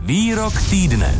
Výrok týdne.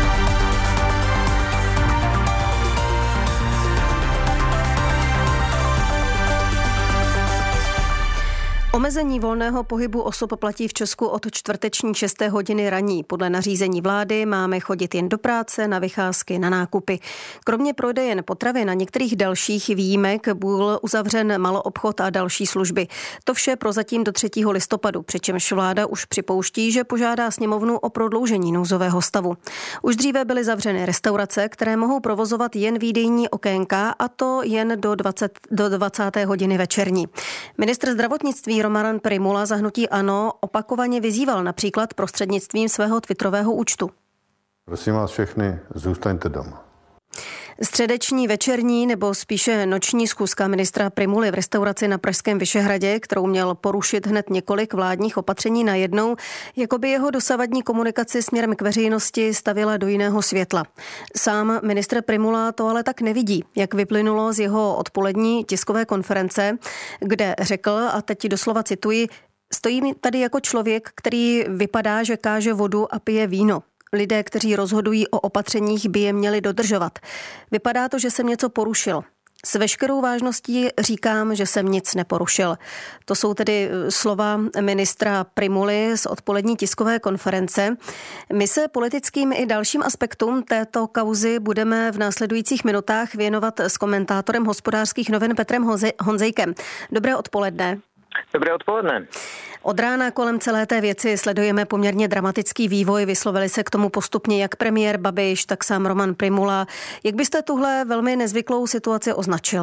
Omezení volného pohybu osob platí v Česku od čtvrteční 6. hodiny ranní. Podle nařízení vlády máme chodit jen do práce, na vycházky, na nákupy. Kromě prodejen potravin a některých dalších výjimek byl uzavřen maloobchod a další služby. To vše prozatím do 3. listopadu, přičemž vláda už připouští, že požádá sněmovnu o prodloužení nouzového stavu. Už dříve byly zavřeny restaurace, které mohou provozovat jen výdejní okénka, a to jen do 20. hodiny večerní. Ministr zdravotnictví Roman Prymula za hnutí ANO opakovaně vyzýval například prostřednictvím svého twitterového účtu. Prosím vás všechny, zůstaňte doma. Středeční, večerní nebo spíše noční schůzka ministra Prymuly v restauraci na pražském Vyšehradě, kterou měl porušit hned několik vládních opatření najednou, jako by jeho dosavadní komunikaci směrem k veřejnosti stavila do jiného světla. Sám ministr Prymula to ale tak nevidí, jak vyplynulo z jeho odpolední tiskové konference, kde řekl, a teď doslova cituji, stojí tady jako člověk, který vypadá, že káže vodu a pije víno. Lidé, kteří rozhodují o opatřeních, by je měli dodržovat. Vypadá to, že jsem něco porušil. S veškerou vážností říkám, že jsem nic neporušil. To jsou tedy slova ministra Prymuly z odpolední tiskové konference. My se politickým i dalším aspektům této kauzy budeme v následujících minutách věnovat s komentátorem Hospodářských novin Petrem Honzejkem. Dobré odpoledne. Dobré odpoledne. Od rána kolem celé té věci sledujeme poměrně dramatický vývoj. Vyslovili se k tomu postupně jak premiér Babiš, tak sám Roman Prymula. Jak byste tuhle velmi nezvyklou situaci označil?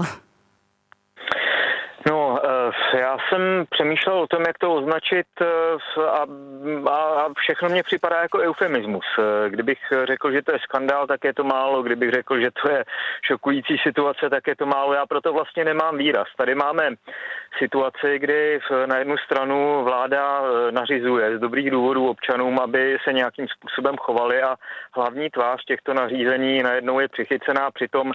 No, já jsem přemýšlel o tom, jak to označit a všechno mě připadá jako eufemismus. Kdybych řekl, že to je skandál, tak je to málo. Kdybych řekl, že to je šokující situace, tak je to málo. Já proto vlastně nemám výraz. Tady máme situaci, kdy na jednu stranu vláda nařizuje z dobrých důvodů občanům, aby se nějakým způsobem chovali, a hlavní tvář těchto nařízení najednou je přichycená při tom,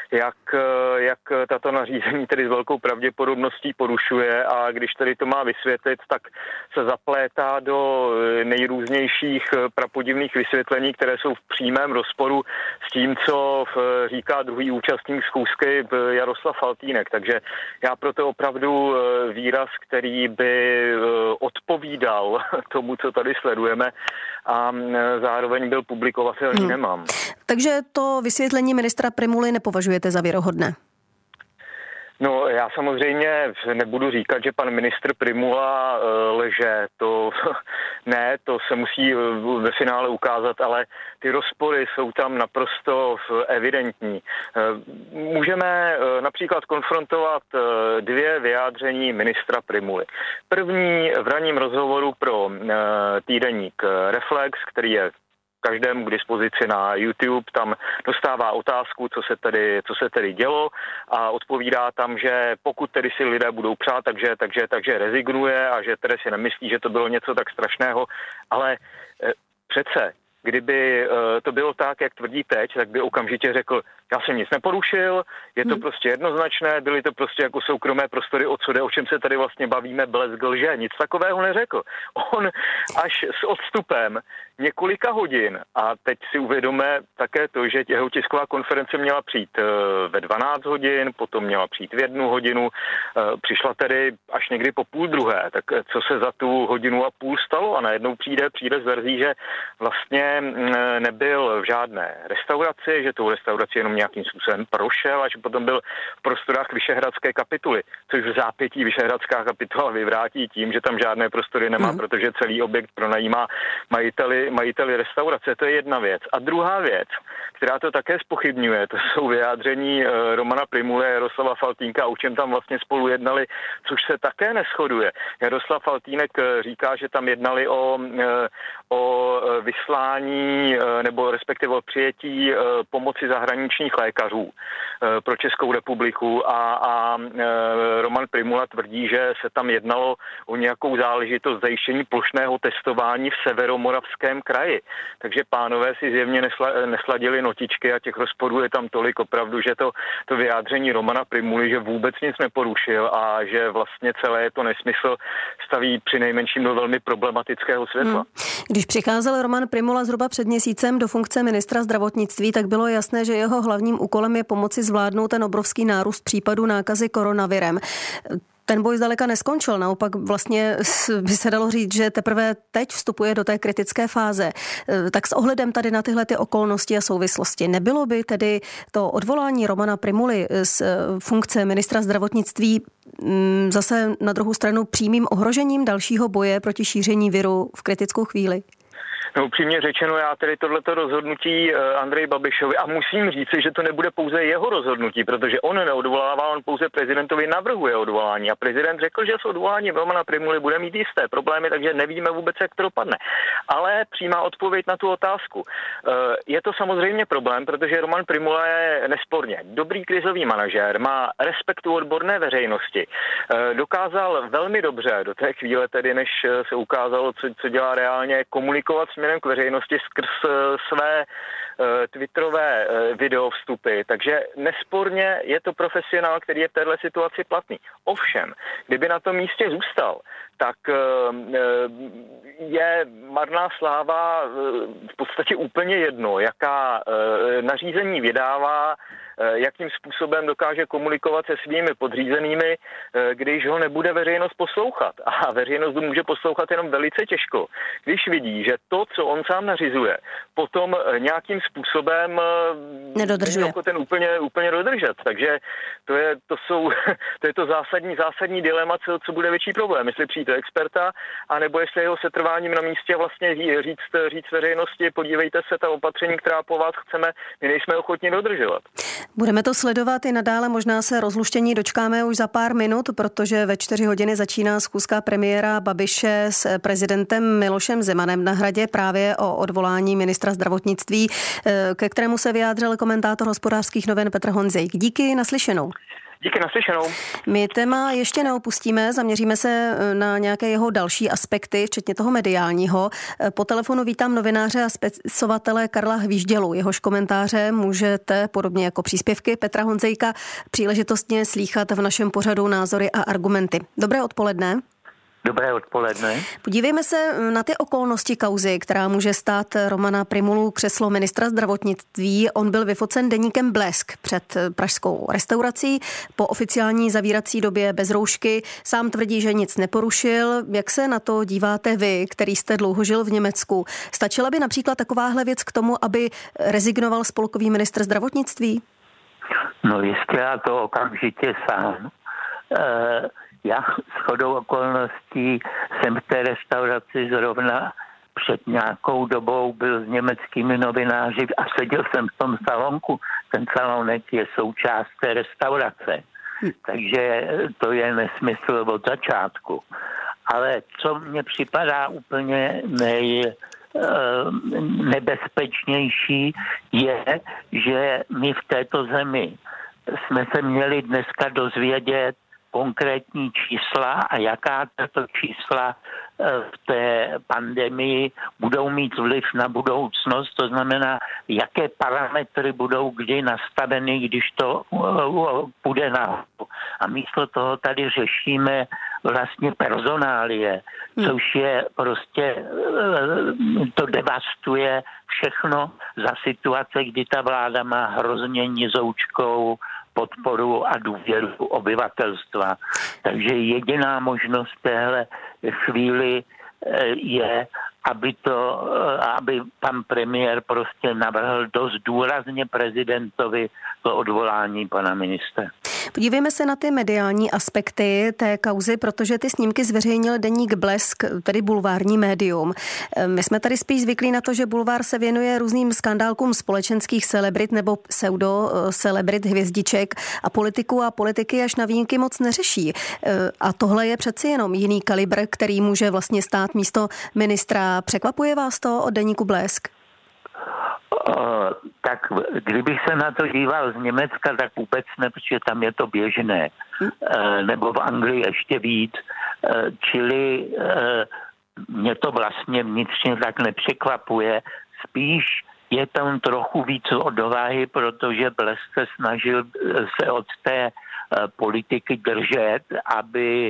jak tato nařízení tedy s velkou pravděpodobností porušuje, a když tedy to má vysvětlit, tak se zaplétá do nejrůznějších prapodivných vysvětlení, které jsou v přímém rozporu s tím, co říká druhý účastník schůzky Jaroslav Faltýnek. Takže já proto opravdu výraz, který by odpovídal tomu, co tady sledujeme, a zároveň byl publikovatelný, nemám. Takže to vysvětlení ministra Prymuly nepovažujete za věrohodné? No, já samozřejmě nebudu říkat, že pan ministr Prymula lže, to ne, to se musí ve finále ukázat, ale ty rozpory jsou tam naprosto evidentní. Můžeme například konfrontovat dvě vyjádření ministra Prymuly. První v ranním rozhovoru pro týdeník Reflex, který je každému k dispozici na YouTube, tam dostává otázku, co se tedy dělo, a odpovídá tam, že pokud tedy si lidé budou přát, takže rezignuje, a že tedy si nemyslí, že to bylo něco tak strašného, ale přece kdyby to bylo tak, jak tvrdí teď, tak by okamžitě řekl, já jsem nic neporušil, je to prostě jednoznačné, byly to prostě jako soukromé prostory, o čem se tady vlastně bavíme, blesk lže, nic takového neřekl. On až s odstupem několika hodin, a teď si uvědomíme také to, že jeho tisková konference měla přijít ve 12 hodin, potom měla přijít v 1 hodinu, přišla tedy až někdy po 12:30, tak co se za tu 1,5 hodiny stalo, a najednou přijde s verzí, že vlastně nebyl v žádné restauraci, že tou restauraci jenom nějakým způsobem prošel, a že potom byl v prostorách Vyšehradské kapituly, což v zápětí Vyšehradská kapitula vyvrátí tím, že tam žádné prostory nemá, protože celý objekt pronajímá majiteli restaurace. To je jedna věc. A druhá věc, která to také zpochybňuje, to jsou vyjádření Romana Prymuly a Jaroslava Faltýnka, o čem tam vlastně spolu jednali, což se také neshoduje. Jaroslav Faltýnek říká, že tam jednali o vyslání nebo respektive o přijetí pomoci zahraničních lékařů pro Českou republiku, a Roman Prymula tvrdí, že se tam jednalo o nějakou záležitost zajištění plošného testování v Severomoravském kraji. Takže pánové si zjevně nesladili notičky, a těch rozporů je tam tolik opravdu, že to vyjádření Romana Prymuly, že vůbec nic neporušil a že vlastně celé je to nesmysl, staví přinejmenším do velmi problematického světla. Když přicházel Roman Roman Prymula zhruba před měsícem do funkce ministra zdravotnictví, tak bylo jasné, že jeho hlavním úkolem je pomoci zvládnout ten obrovský nárůst případů nákazy koronavirem. Ten boj zdaleka neskončil, naopak vlastně by se dalo říct, že teprve teď vstupuje do té kritické fáze. Tak s ohledem tady na tyhle ty okolnosti a souvislosti, nebylo by tedy to odvolání Romana Prymuly z funkce ministra zdravotnictví zase na druhou stranu přímým ohrožením dalšího boje proti šíření viru v kritickou chvíli? No upřímně řečeno, já tedy tohleto rozhodnutí Andreji Babišovi, a musím říci, že to nebude pouze jeho rozhodnutí, protože on neodvolává, on pouze prezidentovi navrhuje odvolání a prezident řekl, že s odvoláním Romana Prymuly bude mít jisté problémy, takže nevíme vůbec, jak to dopadne. Ale přímá odpověď na tu otázku. Je to samozřejmě problém, protože Roman Prymula je nesporně dobrý krizový manažér, má respektu odborné veřejnosti, dokázal velmi dobře do té chvíle tedy, než se ukázalo, co dělá reálně, komunikovat směrem k veřejnosti skrz své twitterové videovstupy, takže nesporně je to profesionál, který je v této situaci platný. Ovšem, kdyby na tom místě zůstal, tak je marná sláva v podstatě úplně jedno, jaká nařízení vydává, jakým způsobem dokáže komunikovat se svými podřízenými, když ho nebude veřejnost poslouchat. A veřejnost ho může poslouchat jenom velice těžko, když vidí, že to, co on sám nařizuje, potom nějakým způsobem nedodržuje. Ten úplně dodržet. Takže to je to zásadní dilema, co bude větší problém. Jestli přijít do experta, anebo jestli jeho setrváním na místě vlastně říct veřejnosti, podívejte se, ta opatření, která po vás chceme, my nejsme ochotni dodržovat. Budeme to sledovat i nadále, možná se rozluštění dočkáme už za pár minut, protože ve 4 hodiny začíná schůzka premiéra Babiše s prezidentem Milošem Zemanem na Hradě právě o odvolání ministra zdravotnictví, ke kterému se vyjádřil komentátor Hospodářských novin Petr Honzejk. Díky, naslyšenou. Díky, naslyšenou. My téma ještě neopustíme, zaměříme se na nějaké jeho další aspekty, včetně toho mediálního. Po telefonu vítám novináře a spisovatele Karla Hvíždělu. Jehož komentáře můžete, podobně jako příspěvky Petra Honzejka, příležitostně slýchat v našem pořadu Názory a argumenty. Dobré odpoledne. Dobré odpoledne. Podívejme se na ty okolnosti kauzy, která může stát Romana Prymulu křeslo ministra zdravotnictví. On byl vyfocen deníkem Blesk před pražskou restaurací po oficiální zavírací době bez roušky. Sám tvrdí, že nic neporušil. Jak se na to díváte vy, který jste dlouho žil v Německu? Stačila by například takováhle věc k tomu, aby rezignoval spolkový ministr zdravotnictví? No jistě, já to okamžitě sám. Já shodou okolností jsem v té restauraci zrovna před nějakou dobou byl s německými novináři a seděl jsem v tom salonku. Ten salonek je součást té restaurace. Takže to je nesmysl od začátku. Ale co mně připadá úplně nebezpečnější je, že my v této zemi jsme se měli dneska dozvědět konkrétní čísla a jaká tato čísla v té pandemii budou mít vliv na budoucnost, to znamená, jaké parametry budou kdy nastaveny, když to půjde nahoru. A místo toho tady řešíme vlastně personálie, což je prostě, to devastuje všechno za situace, kdy ta vláda má hrozně nizoučkou podporu a důvěru obyvatelstva. Takže jediná možnost téhle chvíli je, aby pan premiér prostě navrhl dost důrazně prezidentovi to odvolání pana ministra. Podívejme se na ty mediální aspekty té kauzy, protože ty snímky zveřejnil deník Blesk, tedy bulvární médium. My jsme tady spíš zvyklí na to, že bulvár se věnuje různým skandálkům společenských celebrit nebo pseudo-celebrit hvězdiček a politiků a politiky až na výjimky moc neřeší. A tohle je přeci jenom jiný kalibr, který může vlastně stát místo ministra. Překvapuje vás to od deníku Blesk? Tak kdybych se na to díval z Německa, tak vůbec ne, protože tam je to běžné. Nebo v Anglii ještě víc. Čili mě to vlastně vnitřně tak nepřekvapuje. Spíš je tam trochu víc odvahy, protože Blesk se snažil se od té politiky držet, aby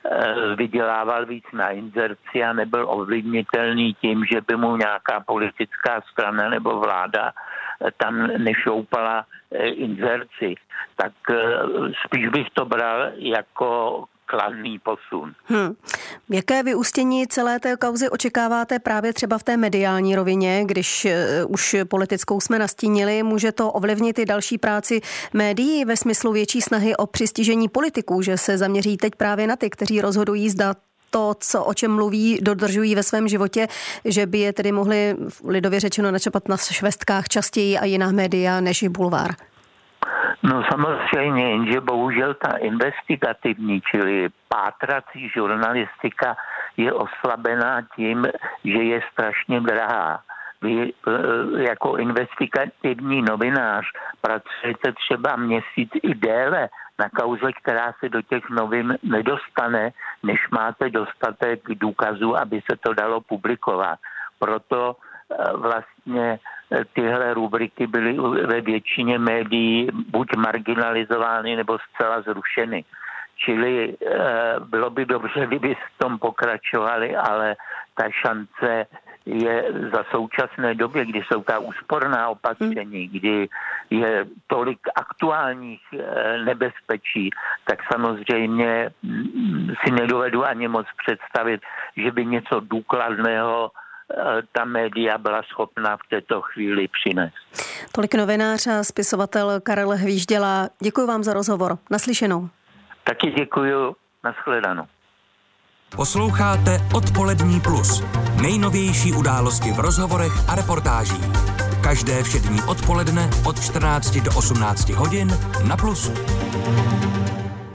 vydělával víc na inzerci a nebyl ovlivnitelný tím, že by mu nějaká politická strana nebo vláda tam nešoupala inzerci. Tak spíš bych to bral jako kladný posun. Jaké vyústění celé té kauzy očekáváte právě třeba v té mediální rovině, když už politickou jsme nastínili? Může to ovlivnit i další práci médií ve smyslu větší snahy o přistižení politiků, že se zaměří teď právě na ty, kteří rozhodují, zda to, o čem mluví, dodržují ve svém životě, že by je tedy mohli lidově řečeno načapat na švestkách častěji a jiná média než bulvár? No samozřejmě, jenže bohužel ta investigativní, čili pátrací žurnalistika je oslabená tím, že je strašně drahá. Vy jako investigativní novinář pracujete třeba měsíc i déle na kauze, která se do těch novin nedostane, než máte dostatek důkazů, aby se to dalo publikovat. Proto vlastně tyhle rubriky byly ve většině médií buď marginalizovány nebo zcela zrušeny. Čili bylo by dobře, kdyby v tom pokračovali, ale ta šance je za současné době, kdy jsou ta úsporná opatření, kdy je tolik aktuálních nebezpečí, tak samozřejmě si nedovedu ani moc představit, že by něco důkladného ta média byla schopná v této chvíli přinést. Tolik novinář a spisovatel Karel Hvížděla. Děkuji vám za rozhovor. Naslyšenou. Taky děkuji. Nashledanou. Posloucháte Odpolední plus. Nejnovější události v rozhovorech a reportážích. Každé všední odpoledne od 14 do 18 hodin na Plusu.